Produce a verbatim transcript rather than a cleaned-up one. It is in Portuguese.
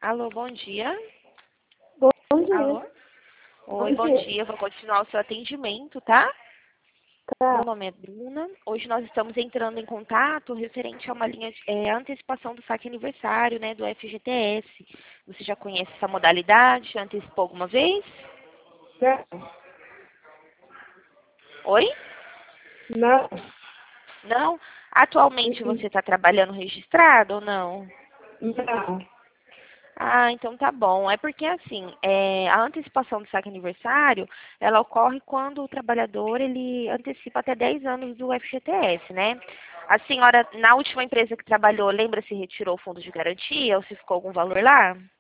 Alô, bom dia. Bom dia. Alô? Oi, Bom bom dia. dia. Vou continuar o seu atendimento, tá? Tá. Meu nome é Bruna. Hoje nós estamos entrando em contato referente a uma linha de é, antecipação do saque aniversário, né, do F G T S. Você já conhece essa modalidade? Já antecipou alguma vez? Não. Oi? Não. Não? Atualmente Uhum. você está trabalhando registrado ou não? Não. Ah, então tá bom. É porque assim, é, a antecipação do saque aniversário, ela ocorre quando o trabalhador ele antecipa até dez anos do F G T S, né? A senhora, na última empresa que trabalhou, lembra se retirou o fundo de garantia ou se ficou algum valor lá?